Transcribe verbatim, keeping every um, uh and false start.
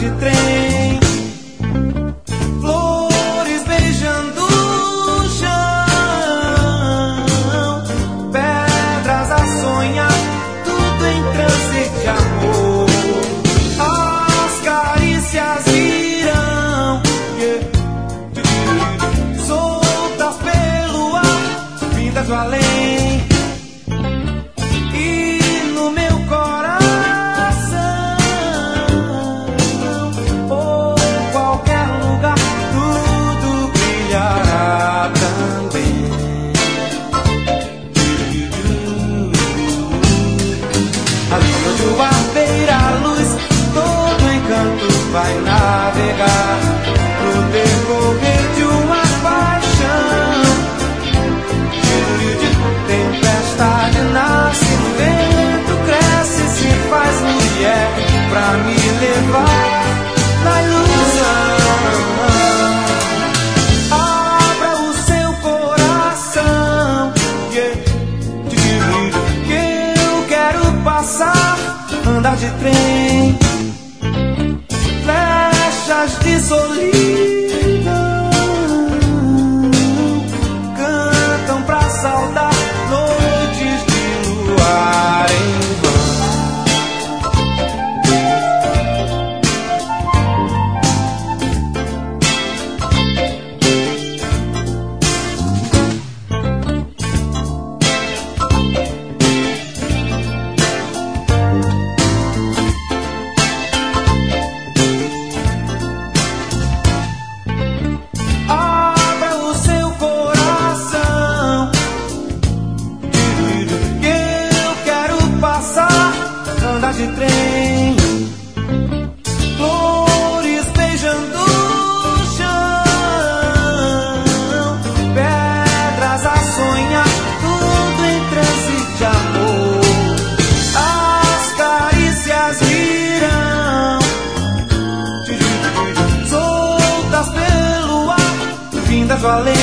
de trem, flores beijando o chão, pedras a sonhar, tudo em transe de amor. As carícias virão, yeah, soltas pelo ar, vindas do além. E no meu coração, ou qualquer lugar, tudo brilhará também. Ali onde o ar beira a luz, todo encanto vai navegar pro decorrer de uma paixão. Tempestade nasce, vento cresce, se faz mulher pra me levar na ilusão. Abra o seu coração, yeah, que eu quero passar, andar de trem, flechas de solidão cantam pra saudar noites de luar em vão. Abra o seu coração, que eu quero passar, andar de trem, flores beijando o chão, pedras a sonhar, tudo em transe de amor. As carícias virão, soltas pelo ar, vindas do além.